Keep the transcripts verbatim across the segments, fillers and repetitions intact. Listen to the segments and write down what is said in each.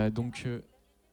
Donc euh,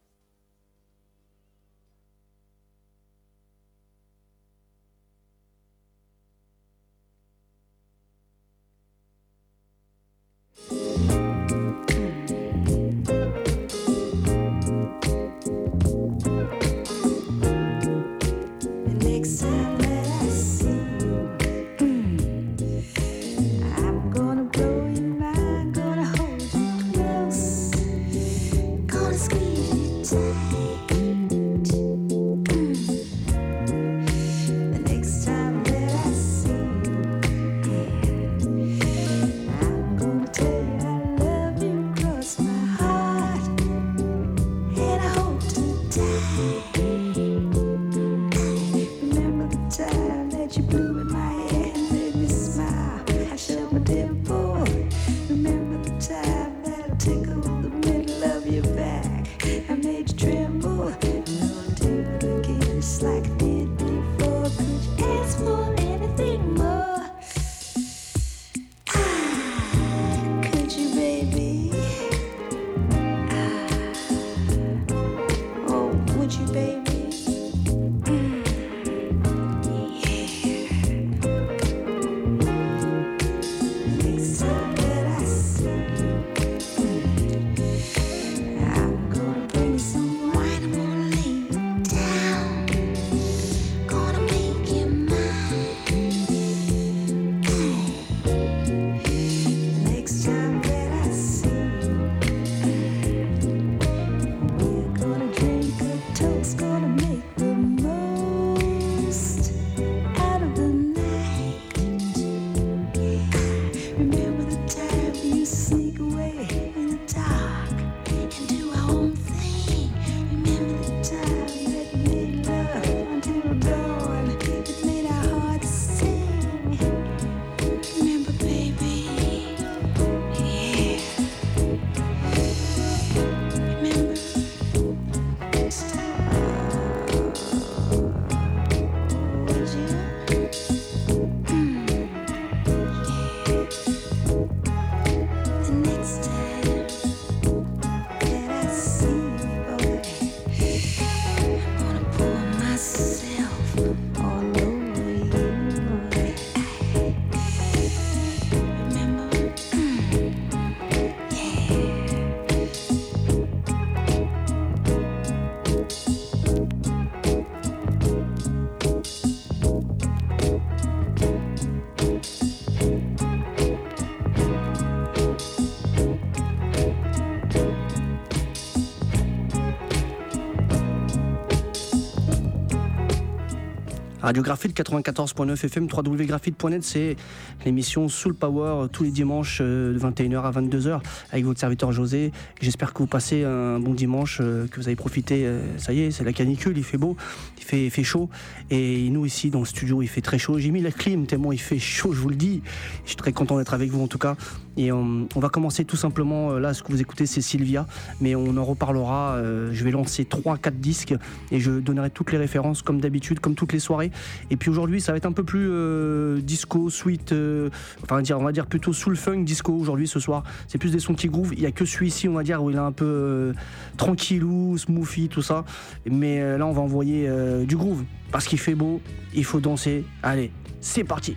Radio Graphite quatre-vingt-quatorze virgule neuf F M, w w w point graphite point net, c'est l'émission Soul Power tous les dimanches de vingt et une heures à vingt-deux heures avec votre serviteur José. J'espère que vous passez un bon dimanche, que vous avez profité. Ça y est, c'est la canicule, il fait beau, il fait, il fait chaud. Et nous ici dans le studio, il fait très chaud. J'ai mis la clim tellement il fait chaud, je vous le dis. Je suis très content d'être avec vous en tout cas. Et on, on va commencer tout simplement, là ce que vous écoutez c'est Sylvia, mais on en reparlera. Euh, je vais lancer trois quatre disques et je donnerai toutes les références comme d'habitude, comme toutes les soirées. Et puis aujourd'hui ça va être un peu plus euh, disco, sweet, euh, enfin dire, on va dire plutôt soul funk disco aujourd'hui ce soir. C'est plus des sons qui groove. Il n'y a que celui-ci on va dire où il est un peu euh, tranquillou, smoothie, tout ça. Mais euh, là on va envoyer euh, du groove parce qu'il fait beau, il faut danser. Allez, c'est parti.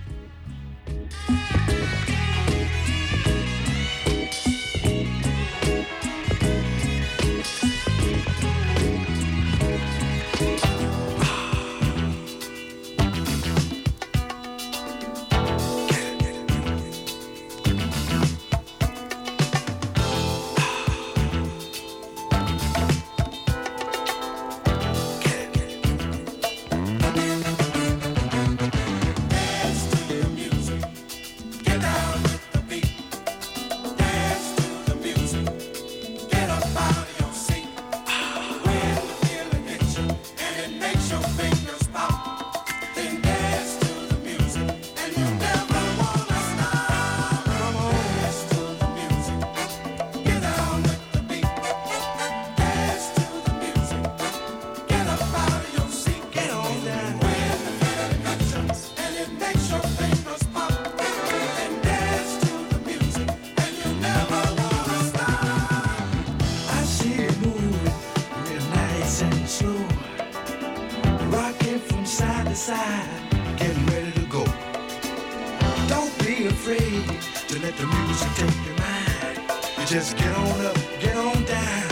slow, rocking from side to side, getting ready to go. Don't be afraid to let the music take your mind. You just get on up, get on down.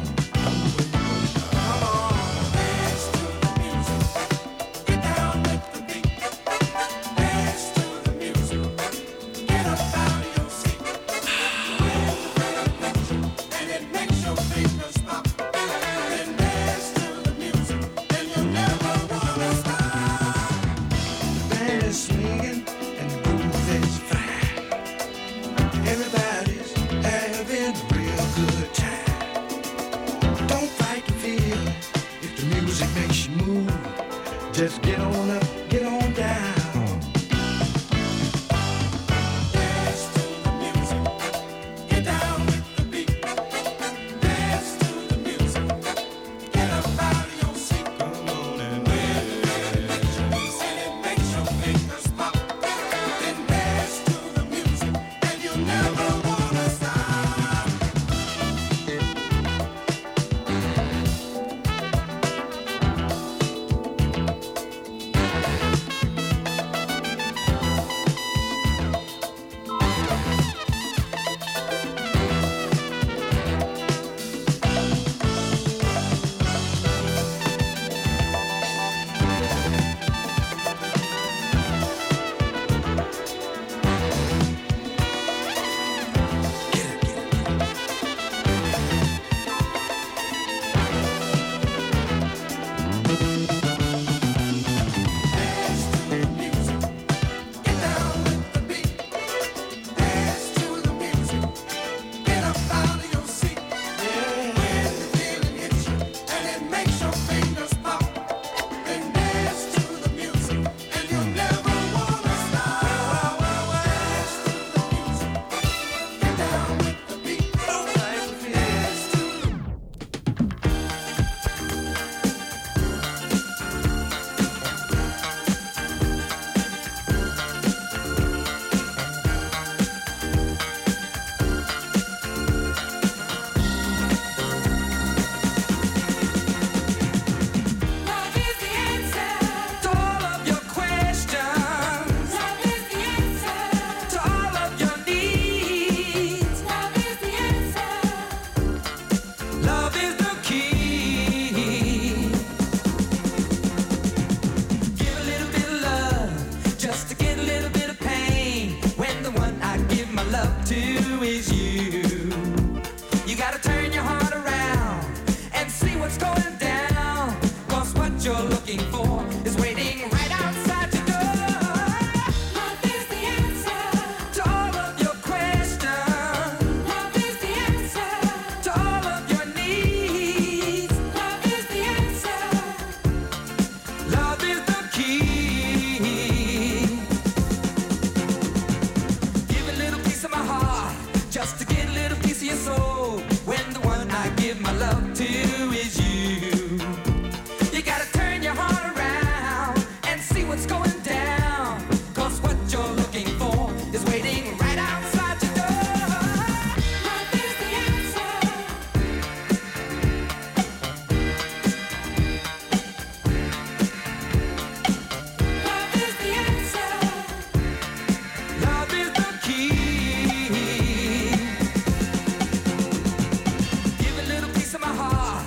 Just get on up, get on down. Dance to the music, get down with the beat. Dance to the music, get up out of your seat. Come on and dance, and it makes your fingers pop. Then dance to the music, and you'll never wanna stop. Give a little piece of my heart.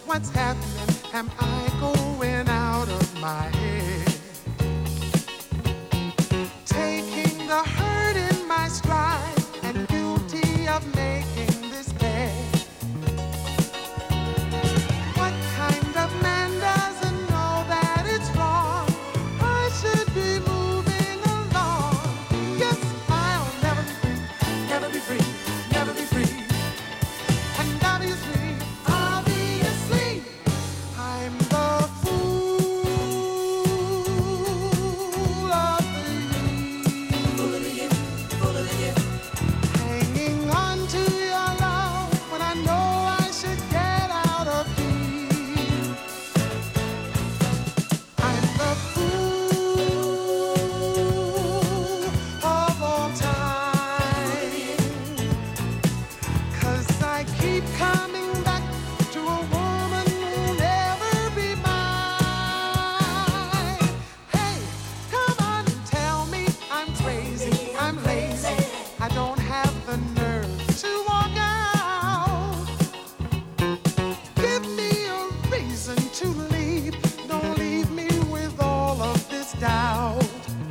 what's happening? Am I going out of my head? Taking the hurt in my stride and guilty of making this bed. What kind of man doesn't know that it's wrong? I should be moving along. Yes, I'll never be free, never be free, never be free. And obviously, obviously, I'm the fool of the year. Hanging on to your love when I know I should get out of here. I'm the fool of all time. 'Cause I keep coming back to a woman who'll never be mine. Hey, come on and tell me I'm crazy, I'm lazy, I don't have the nerve to walk out. Give me a reason to leave, don't leave me with all of this doubt.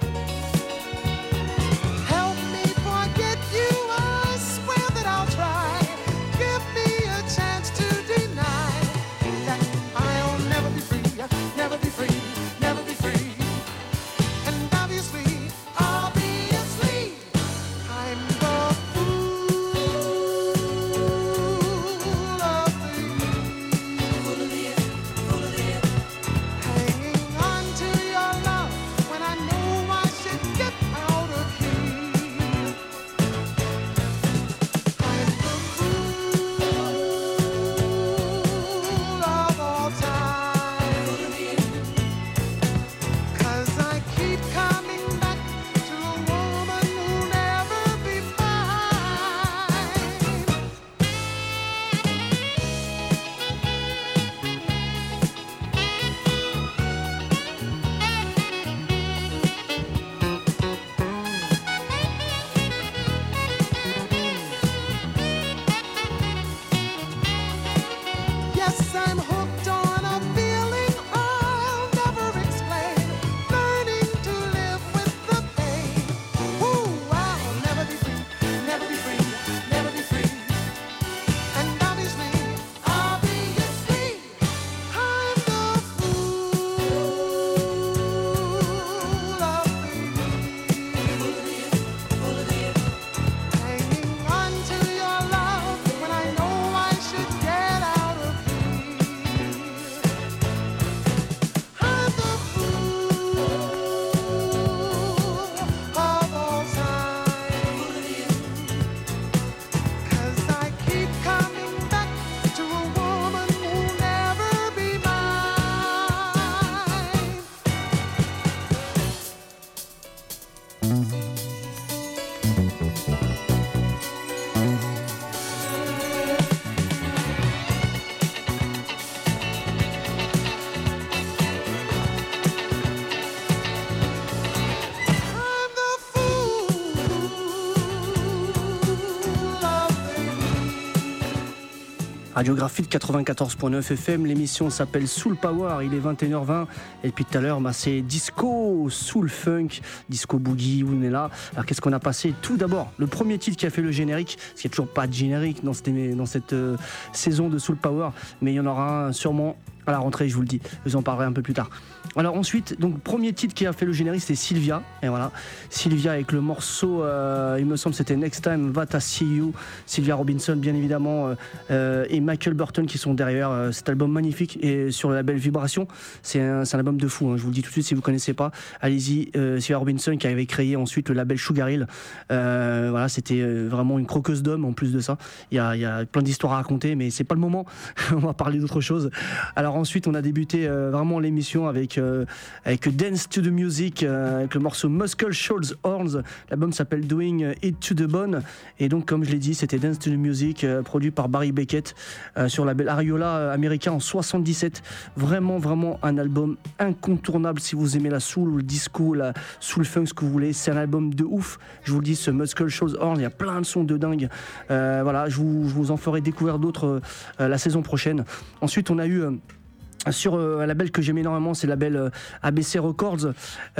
Help me forget you, I swear that I'll try. Give me a chance to deny that I'll never be free, never be free, never be free. And obviously, obviously, I'm the fool of the year. Hanging on to your love when I know I should get out of here. I'm the fool of all time. 'Cause I keep coming back to a woman who'll never be mine. Yes, I'm hooked on a feeling I'll never explain. Learning to live with the pain. Ooh, I'll never be free, never be free, never be free. And obviously, obviously, I'm the fool of the year. Hanging on to your love when I know I should get out of here. I'm the fool of all time. 'Cause I keep coming back to a woman who'll never be mine. I'm the fool of the year. Radiographite quatre-vingt-quatorze point neuf F M, l'émission s'appelle Soul Power, il est vingt et une heures vingt et depuis tout à l'heure bah, c'est disco, soul funk, disco boogie, on est là. Alors qu'est-ce qu'on a passé? Tout d'abord, le premier titre qui a fait le générique, parce qu'il n'y a toujours pas de générique dans cette, dans cette euh, saison de Soul Power, mais il y en aura un sûrement à la rentrée, je vous le dis, je vous en parlerai un peu plus tard. Alors ensuite, donc premier titre qui a fait le générique, c'est Sylvia, et voilà, Sylvia avec le morceau, euh, il me semble c'était Next Time That I See You, Sylvia Robinson bien évidemment, euh, et Michael Burton qui sont derrière euh, cet album magnifique, et sur le label Vibration, c'est un, c'est un album de fou, hein, je vous le dis tout de suite si vous ne connaissez pas, allez-y, euh, Sylvia Robinson qui avait créé ensuite le label Sugar Hill, euh, voilà, c'était vraiment une croqueuse d'hommes en plus de ça, il y a, il y a plein d'histoires à raconter, mais c'est pas le moment, on va parler d'autre chose. Alors ensuite, on a débuté euh, vraiment l'émission avec, euh, avec Dance to the Music, euh, avec le morceau Muscle Shoals Horns. L'album s'appelle Doing It to the Bone. Et donc, comme je l'ai dit, c'était Dance to the Music, euh, produit par Barry Beckett euh, sur le label Ariola euh, américain en soixante-dix-sept. Vraiment, vraiment un album incontournable si vous aimez la soul ou le disco, la soul funk, ce que vous voulez. C'est un album de ouf. Je vous le dis, ce Muscle Shoals Horns, il y a plein de sons de dingue. Euh, voilà, je vous, je vous en ferai découvrir d'autres euh, la saison prochaine. Ensuite, on a eu... Euh, sur euh, un label que j'aime énormément, c'est le label euh, A B C Records,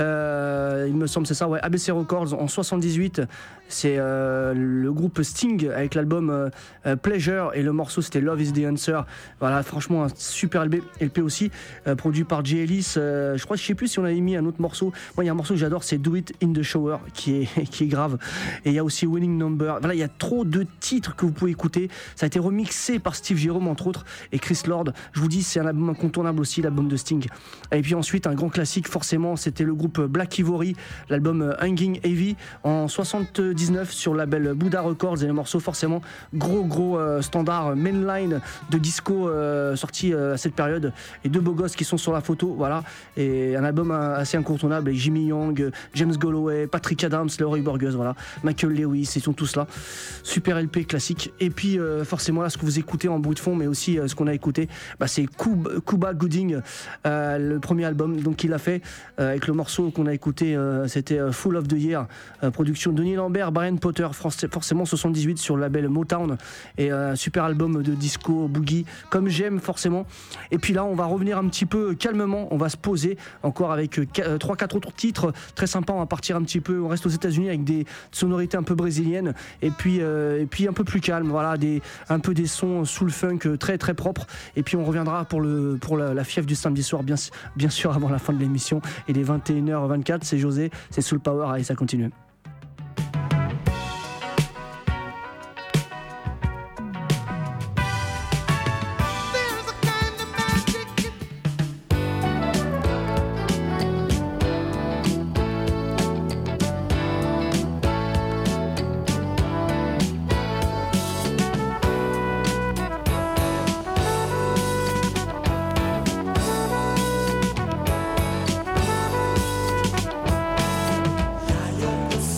euh, il me semble c'est ça, ouais, A B C Records en soixante-dix-huit, c'est euh, le groupe Sting avec l'album euh, euh, Pleasure, et le morceau c'était Love is the Answer. Voilà, franchement un super L P aussi, euh, produit par Jay Ellis. euh, je crois, je sais plus si on avait mis un autre morceau. Moi il y a un morceau que j'adore, c'est Do It in the Shower, qui est, qui est grave, et il y a aussi Winning Number. Voilà, il y a trop de titres que vous pouvez écouter. Ça a été remixé par Steve Jérôme entre autres et Chris Lord. Je vous dis, c'est un album incontournable aussi, l'album de Sting. Et puis ensuite un grand classique forcément, c'était le groupe Black Ivory, l'album Hanging Heavy en soixante-dix-neuf sur le label Buddha Records, et le morceau forcément gros gros euh, standard mainline de disco euh, sorti euh, à cette période, et deux beaux gosses qui sont sur la photo, voilà, et un album euh, assez incontournable, et Jimmy Young, James Galloway, Patrick Adams, Leroy Burgess, voilà, Michael Lewis, ils sont tous là. Super L P classique. Et puis euh, forcément là, ce que vous écoutez en bruit de fond, mais aussi euh, ce qu'on a écouté, bah, c'est Cuba Gooding, euh, le premier album donc qu'il a fait euh, avec le morceau qu'on a écouté, euh, c'était euh, Full of the Year, euh, production Denis Lambert, Brian Potter, forcément soixante-dix-huit sur le label Motown, et euh, super album de disco boogie comme j'aime forcément. Et puis là on va revenir un petit peu calmement, on va se poser encore avec euh, trois quatre autres titres très sympas. On va partir un petit peu, on reste aux États-Unis avec des sonorités un peu brésiliennes, et puis euh, et puis un peu plus calme, voilà, des un peu des sons soul funk très très propres. Et puis on reviendra pour le pour la, la fièvre du samedi soir, bien, bien sûr avant la fin de l'émission, et les vingt et une heures vingt-quatre. C'est José, c'est Soul Power, allez ça continue. Yo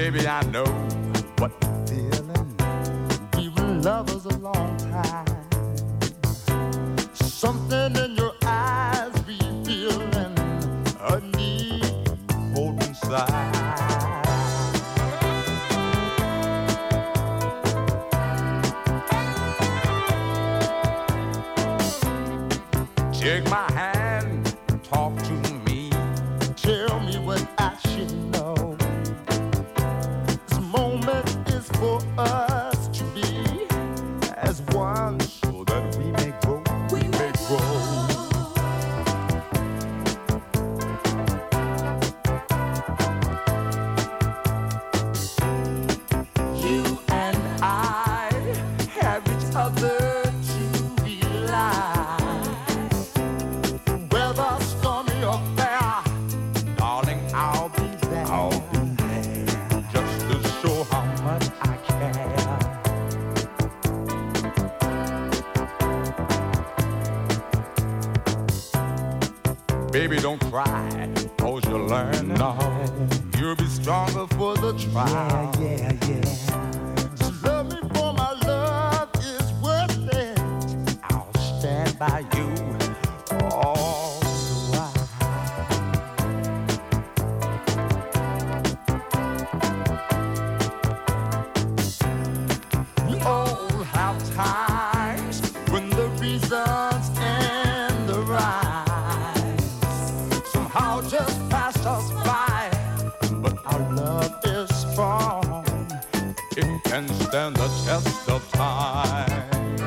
Baby, I know what you're feeling. We've been lovers a long time. Something in your eyes revealing a need hold inside. Take my hand, talk to me. Tell me what I should know. This moment is for us to be as one, so that we may grow, we may grow. You and I have each other to rely. Whether stormy or fair, darling, I'll be there. I'll be there just to show how much I care. Baby, don't cry, cause you'll learn. No, you'll be stronger for the trial. Yeah, yeah, yeah. So love me for my love is worth it. I'll stand by you all the while. We all have times when the reasons and the rhymes somehow just pass us by. But our love is strong. It can stand the test of time.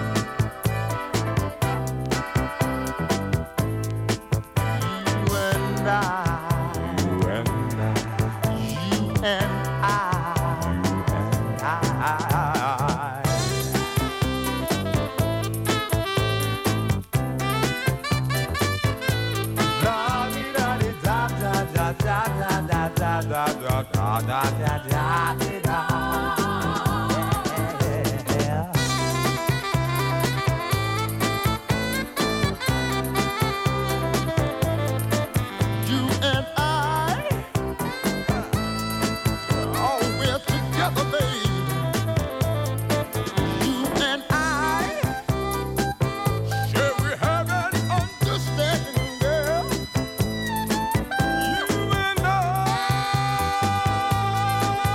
You and I, you and I, you and I, you and I. Da da da da da da da da da. Yeah. You and I, oh, we're together, babe. You and I, sure we have an understanding, girl. You and I.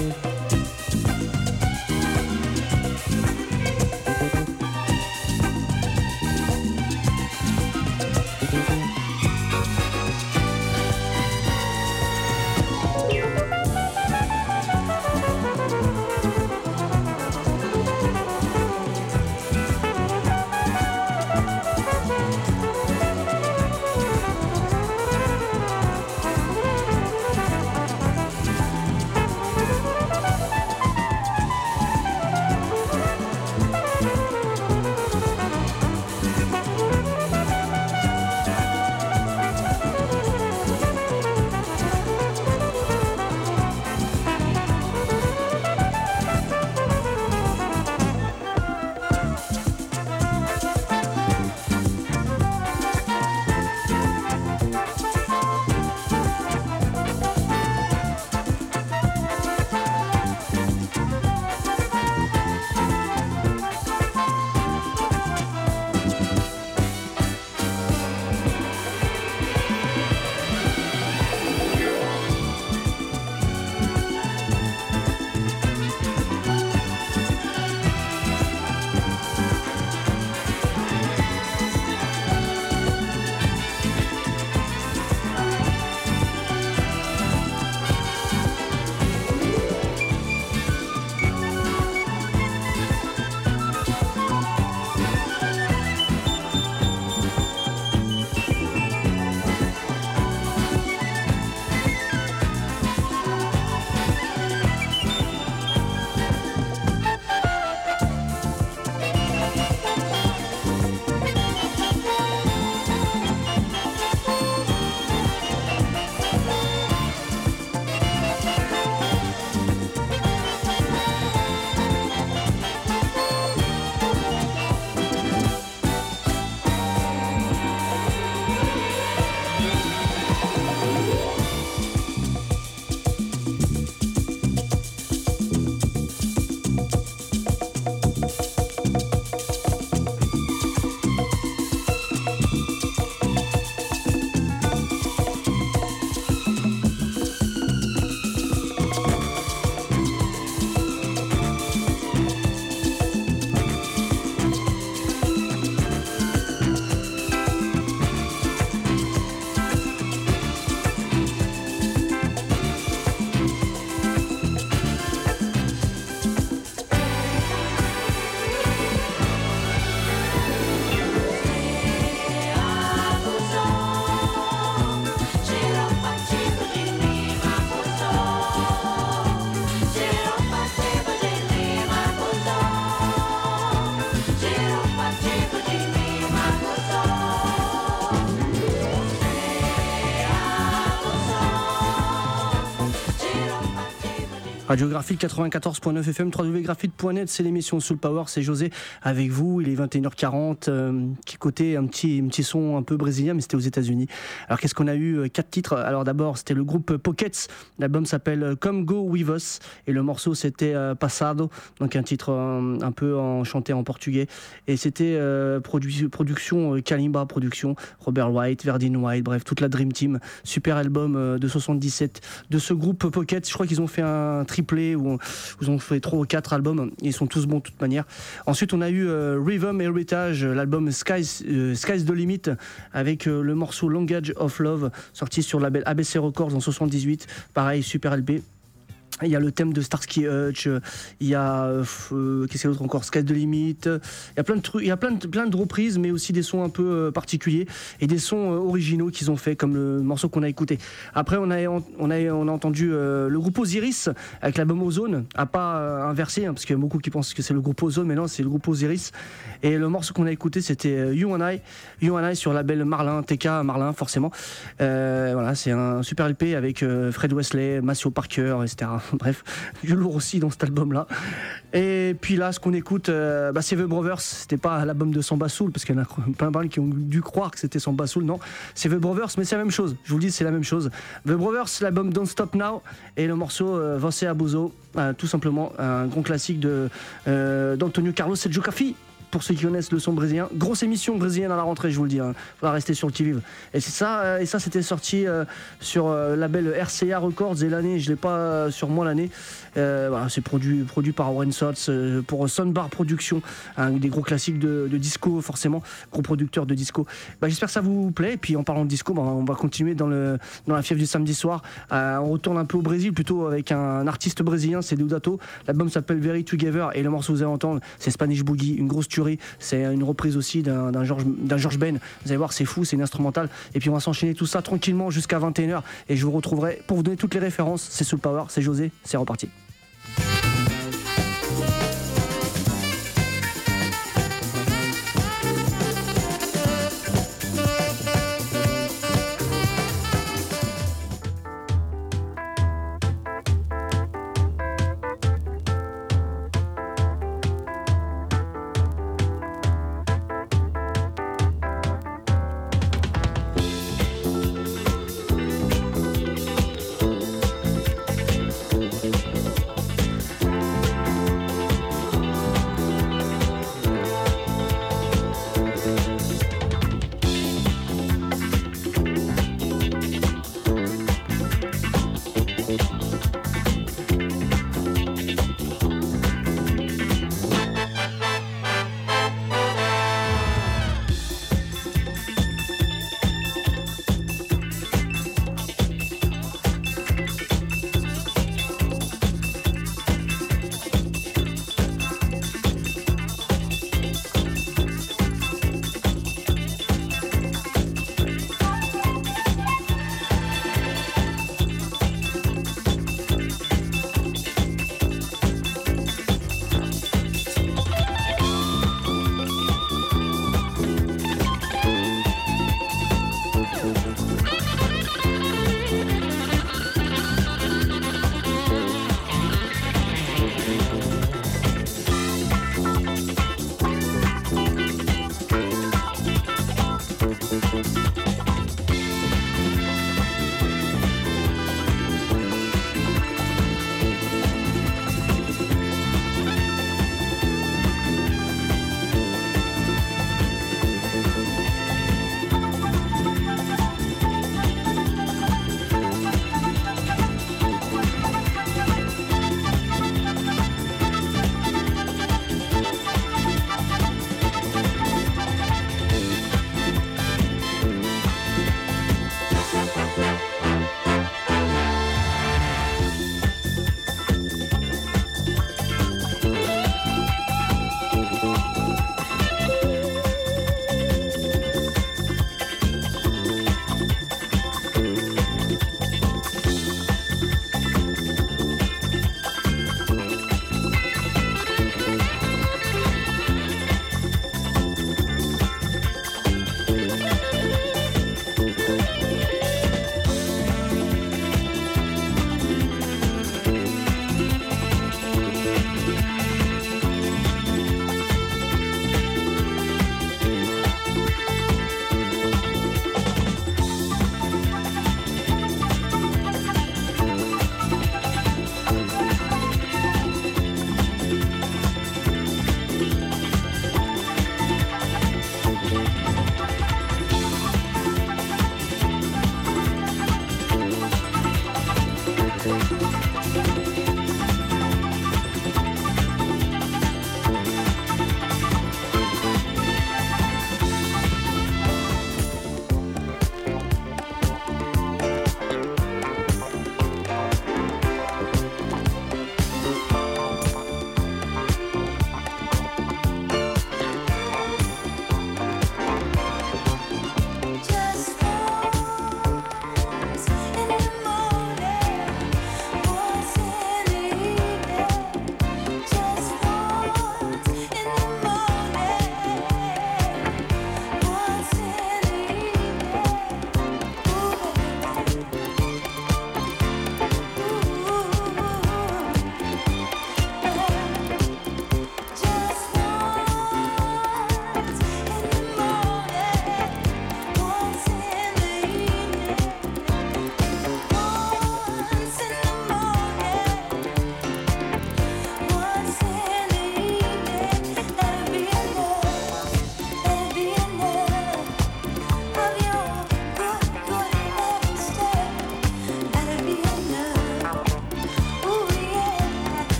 Radiographite quatre-vingt-quatorze point neuf F M, w w w point graphite point net, c'est l'émission Soul Power, c'est José avec vous, il est vingt et une heures quarante, euh, qui côté un petit, un petit son un peu brésilien, mais c'était aux États-Unis. Alors qu'est-ce qu'on a eu? Quatre titres. Alors d'abord, c'était le groupe Pockets, l'album s'appelle Come Go With Us, et le morceau c'était euh, Passado, donc un titre euh, un peu en, chanté en portugais, et c'était euh, produ- production euh, Kalimba Production, Robert White, Verdine White, bref, toute la Dream Team. Super album euh, de soixante-dix-sept de ce groupe Pockets. Je crois qu'ils ont fait un triplé où ils ont fait trois ou quatre albums, ils sont tous bons de toute manière. Ensuite on a eu euh, Rhythm Heritage, l'album Skies, euh, Skies the Limit, avec euh, le morceau Language of Love, sorti sur le label A B C Records en soixante-dix-huit, pareil, super L P. Il y a le thème de Starsky Hutch, il y a euh, qu'est-ce qu'il y a d'autre encore, Sky the Limit, il y a plein de trucs, il y a plein de, plein de reprises, mais aussi des sons un peu euh, particuliers et des sons euh, originaux qu'ils ont fait, comme le morceau qu'on a écouté. Après on a on a on a entendu euh, le groupe Osiris avec l'album Ozone, à pas euh, inversé, hein, parce qu'il y a beaucoup qui pensent que c'est le groupe Ozone, mais non, c'est le groupe Osiris. Et le morceau qu'on a écouté c'était euh, You and I, You and I sur le label Marlin, T K Marlin forcément. Euh, voilà, c'est un super L P avec euh, Fred Wesley, Maceo Parker, et cetera. Bref, du lourd aussi dans cet album-là. Et puis là, ce qu'on écoute, euh, bah, c'est The Brothers. C'était pas l'album de Samba Soul, parce qu'il y en a plein de qui ont dû croire que c'était Samba Soul. Non, c'est The Brothers, mais c'est la même chose. Je vous le dis, c'est la même chose. The Brothers, l'album Don't Stop Now, et le morceau euh, Você Abuso, euh, tout simplement un grand classique de, euh, d'Antonio Carlos Sergio Caffi. pour ceux qui connaissent le son brésilien. Grosse émission brésilienne à la rentrée, je vous le dis. Hein. Faudra rester sur le qui vive. Et c'est ça, euh, et ça c'était sorti euh, sur euh, label R C A Records et l'année, je l'ai pas euh, sur moi l'année. Euh, voilà, c'est produit produit par Warren Sots euh, pour Soundbar Productions, un des gros classiques de, de disco forcément, gros producteur de disco. Bah, j'espère que ça vous plaît. Et puis en parlant de disco, bah, on va continuer dans le dans la fièvre du samedi soir. Euh, on retourne un peu au Brésil, plutôt avec un, un artiste brésilien, c'est Deodato. L'album s'appelle Very Together et le morceau que vous allez entendre, c'est Spanish Boogie, une grosse tuerie. C'est une reprise aussi d'un, d'un George d'un George Ben. Vous allez voir, c'est fou, c'est une instrumentale. Et puis on va s'enchaîner tout ça tranquillement jusqu'à vingt et une heures. Et je vous retrouverai pour vous donner toutes les références. C'est Soul Power, c'est José, c'est reparti.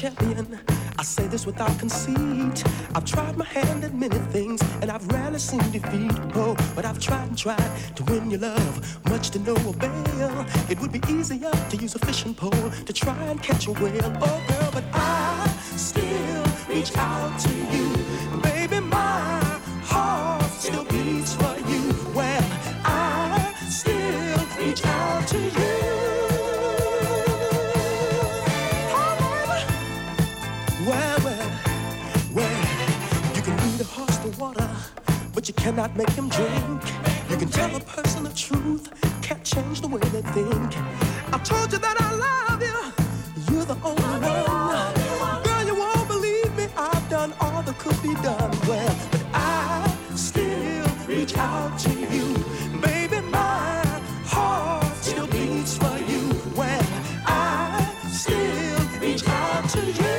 champion. I say this without conceit. I've tried my hand at many things, and I've rarely seen defeat. Oh, but I've tried and tried to win your love, much to no avail. It would be easier to use a fishing pole to try and catch a whale. Oh, girl, but I still reach out to you. Baby, my heart still beats for you. Well, I still reach out to you. Well, well, well, you can lead a horse to water, but you cannot make him drink. You can tell a person the truth, can't change the way they think. I told you that I love you, you're the only one. Girl, you won't believe me, I've done all that could be done. Well, but I still reach out to you. Baby, my heart still beats for you. Well, I still reach out to you.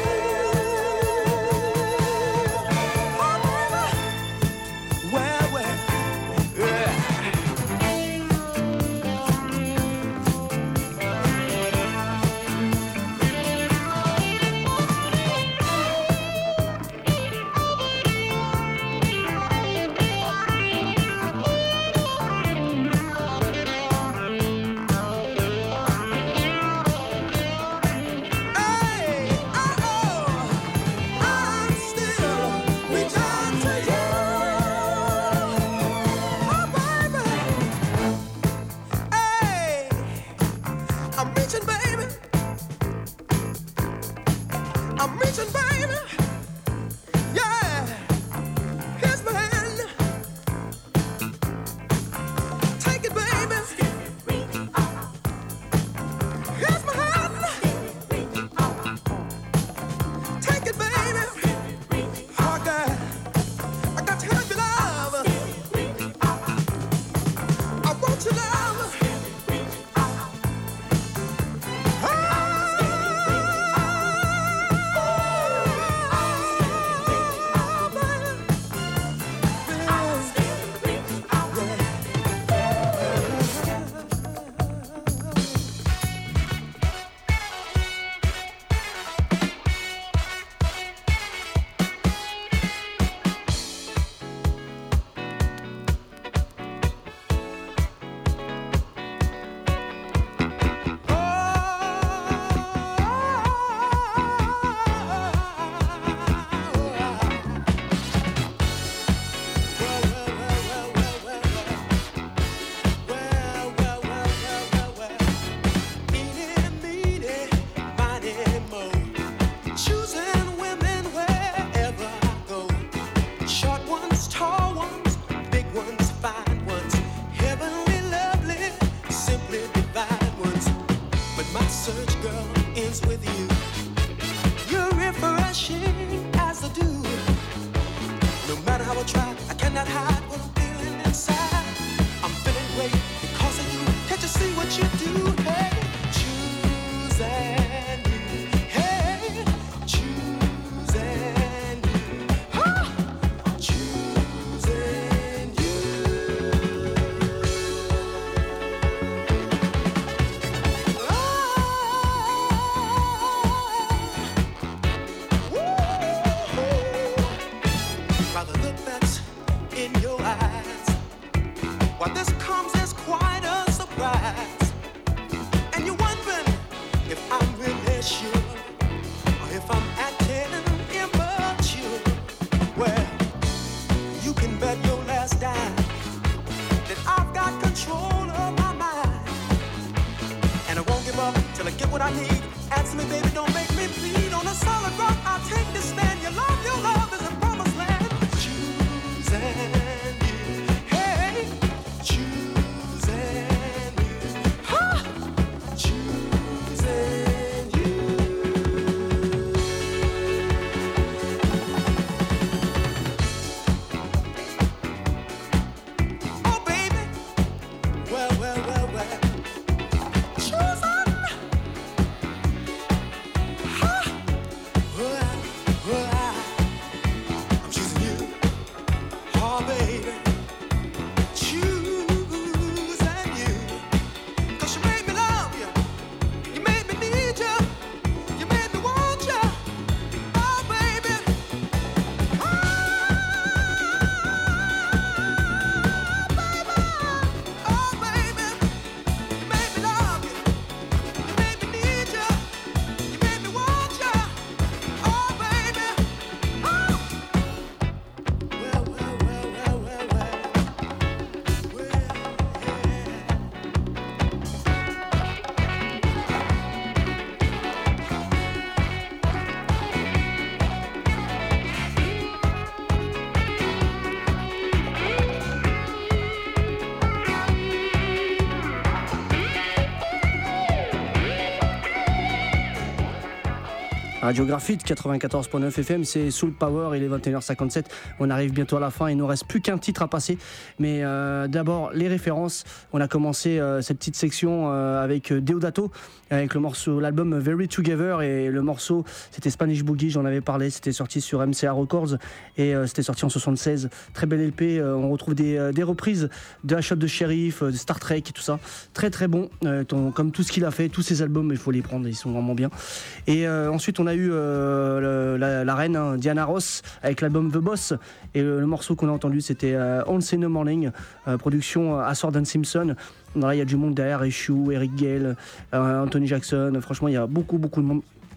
Radio Graphite quatre-vingt-quatorze point neuf F M, c'est Soul Power, il est vingt et une heures cinquante-sept. On arrive bientôt à la fin, il nous reste plus qu'un titre à passer. Mais euh, d'abord, les références. On a commencé euh, cette petite section euh, avec Deodato, avec le morceau, l'album Very Together, et le morceau, c'était Spanish Boogie, j'en avais parlé, c'était sorti sur M C A Records, et euh, c'était sorti en soixante-seize. Très belle L P, euh, on retrouve des, euh, des reprises de la Shot de Sheriff, euh, de Star Trek et tout ça. Très très bon, euh, ton, comme tout ce qu'il a fait, tous ses albums, il faut les prendre, ils sont vraiment bien. Et euh, ensuite, on a eu euh, le, la, la reine, hein, Diana Ross, avec l'album The Boss, et le, le morceau qu'on a entendu, c'était euh, On Say No Morning, euh, production euh, Assord and Simpson. Là, il y a du monde derrière, Eshu, Eric Gale, euh, Anthony Jackson, franchement, il y a beaucoup beaucoup de monde.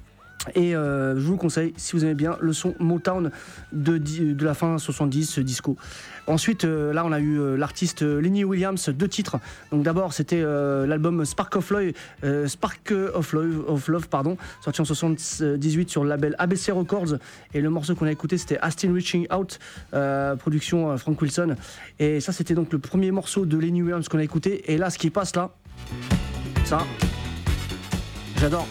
Et euh, je vous conseille, si vous aimez bien, le son Motown de, de la fin soixante-dix, disco. Ensuite, euh, là, on a eu euh, l'artiste Lenny Williams, deux titres. Donc d'abord, c'était euh, l'album Spark of Love, euh, Spark of Love, of Love, pardon, sorti en soixante-dix-huit sur le label A B C Records. Et le morceau qu'on a écouté, c'était Astin Reaching Out, euh, production euh, Frank Wilson. Et ça, c'était donc le premier morceau de Lenny Williams qu'on a écouté. Et là, ce qui passe là, ça, j'adore.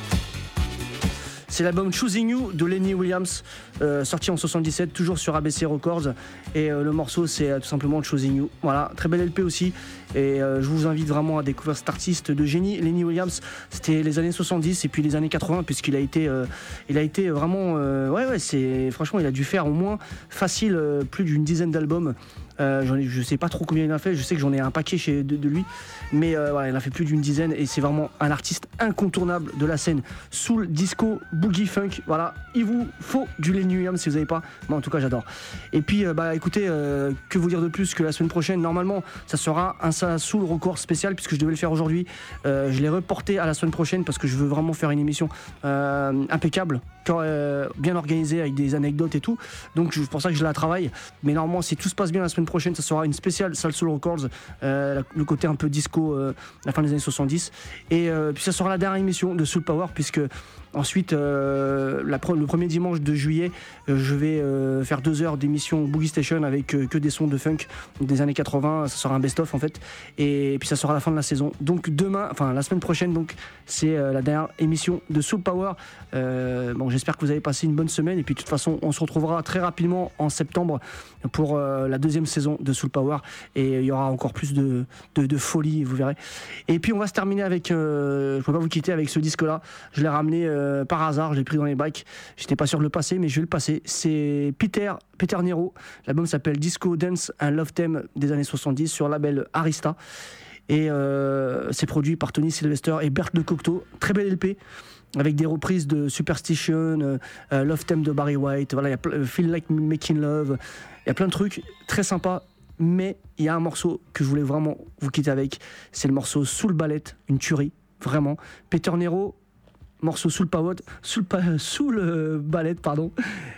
C'est l'album Choosing You de Lenny Williams, euh, sorti en soixante-dix-sept, toujours sur A B C Records. Et euh, le morceau, c'est euh, tout simplement Choosing You. Voilà, très belle L P aussi. Et euh, je vous invite vraiment à découvrir cet artiste de génie. Lenny Williams, c'était les années soixante-dix et puis les années quatre-vingts, puisqu'il a été, euh, il a été vraiment. Euh, ouais, ouais, c'est, franchement, il a dû faire au moins facile euh, plus d'une dizaine d'albums. Euh, j'en ai, je sais pas trop combien il en a fait, je sais que j'en ai un paquet chez, de, de lui, mais euh, voilà, il en a fait plus d'une dizaine et c'est vraiment un artiste incontournable de la scène soul, disco, boogie, funk. Voilà, il vous faut du Lenny Williams si vous n'avez pas. Moi en tout cas j'adore. Et puis euh, bah écoutez, euh, que vous dire de plus que la semaine prochaine, normalement ça sera un soul record spécial puisque je devais le faire aujourd'hui. Euh, je l'ai reporté à la semaine prochaine parce que je veux vraiment faire une émission euh, impeccable, euh, bien organisée avec des anecdotes et tout. Donc c'est pour ça que je la travaille. Mais normalement si tout se passe bien la semaine prochaine, ça sera une spéciale Soul Soul Records, euh, le côté un peu disco, euh, la fin des années soixante-dix. Et euh, puis ça sera la dernière émission de Soul Power puisque ensuite, euh, la, le premier dimanche de juillet, euh, je vais euh, faire deux heures d'émission Boogie Station avec euh, que des sons de funk des années quatre-vingts. Ça sera un best-of en fait. Et, et puis ça sera la fin de la saison. Donc demain, enfin la semaine prochaine, donc c'est euh, la dernière émission de Soul Power. Euh, bon, j'espère que vous avez passé une bonne semaine. Et puis de toute façon, on se retrouvera très rapidement en septembre pour euh, la deuxième saison de Soul Power. Et il y aura encore plus de, de, de folie, vous verrez. Et puis on va se terminer avec, euh, je ne peux pas vous quitter avec ce disque-là. Je l'ai ramené euh, par hasard, je l'ai pris dans les bacs. J'étais pas sûr de le passer, mais je vais le passer. C'est Peter, Peter Nero. L'album s'appelle Disco Dance and Love Theme des années soixante-dix sur le label Arista. Et euh, c'est produit par Tony Sylvester et Bert de Cocteau. Très belle L P avec des reprises de Superstition, euh, euh, Love Theme de Barry White. Voilà, il y a pl- Feel Like Making Love. Il y a plein de trucs très sympas. Mais il y a un morceau que je voulais vraiment vous quitter avec. C'est le morceau Soul Ballet, une tuerie, vraiment. Peter Nero, morceau Soul Power, Soul, Soul euh, Ballet, pardon.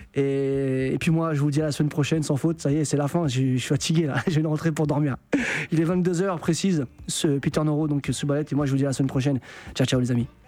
Et, et puis moi, je vous dis à la semaine prochaine, sans faute. Ça y est, c'est la fin. Je, je suis fatigué là. Je viens de rentrer pour dormir. Il est vingt-deux heures précise. Ce Peter Nero, donc ce Ballet. Et moi, je vous dis à la semaine prochaine. Ciao, ciao les amis.